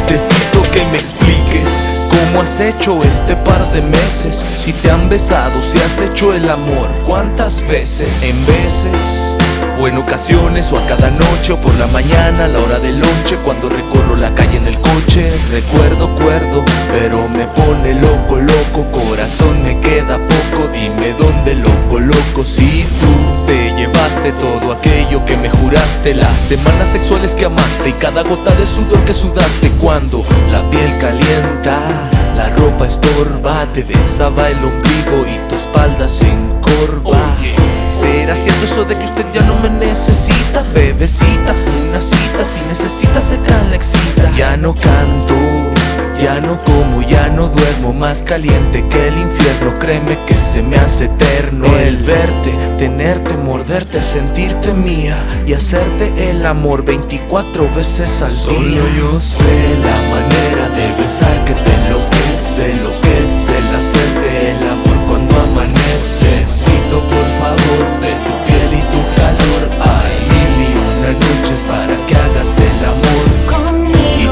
Necesito que me expliques cómo has hecho este par de meses. Si te han besado, si has hecho el amor, ¿cuántas veces? En veces, o en ocasiones, o a cada noche, o por la mañana, a la hora del lonche, cuando recorro la calle en el coche. Recuerdo cuerdo, pero me pone loco, loco. Corazón me queda poco, dime dónde lo coloco. Si tú te llevaste todo aquello que me juraste, las semanas sexuales que amaste y cada gota de sudor que sudaste. Cuando la piel calienta, la ropa estorba, te besaba el ombligo y tu espalda se encorva. ¿Será cierto eso de que usted ya no me necesita? Bebecita, una cita, si necesita se calexita. Ya no canto, ya no como, ya no duermo, más caliente que el infierno. Créeme que se me hace eterno el verte, tenerte, morderte, sentirte mía y hacerte el amor 24 veces al día. Solo yo sé la manera de besar que te enloquece, lo que es el hacerte el amor cuando amanece. Necesito por favor de tu piel y tu calor. Hay mil y una noches para que hagas el amor conmigo,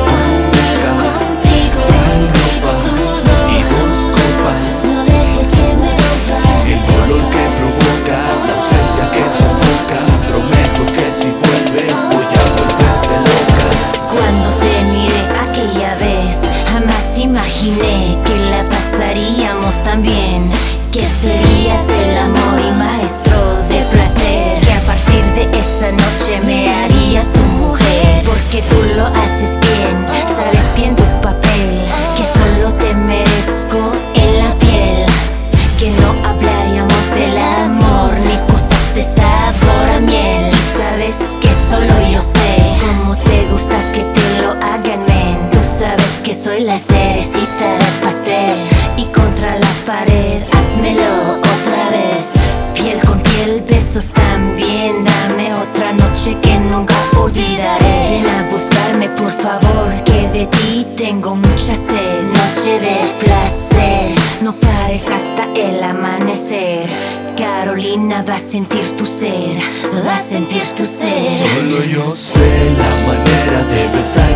contigo, sin ropa y dos copas. No dejes que me dejes. El dolor que provocas, la ausencia que sofoca. Prometo que si vuelves voy a volverte loca. Cuando te miré aquella vez, jamás imaginé que la pasaríamos tan bien. Que serías el amor y maestro de placer. Que a partir de esa noche me harías tu mujer. Porque tú lo haces bien, sabes bien tu papel. Que solo te merezco en la piel. Que no hablaríamos del amor ni cosas de sabor a miel. Y sabes que solo yo sé cómo te gusta que te lo hagan, men. Tú sabes que soy la cerecita del pastel. Y contra la pared házmelo otra vez. Piel con piel, besos también. Dame otra noche que nunca olvidaré. Ven a buscarme por favor, que de ti tengo mucha sed. Noche de placer, no pares hasta el amanecer. Carolina va a sentir tu ser, va a sentir tu ser. Solo yo sé la manera de besar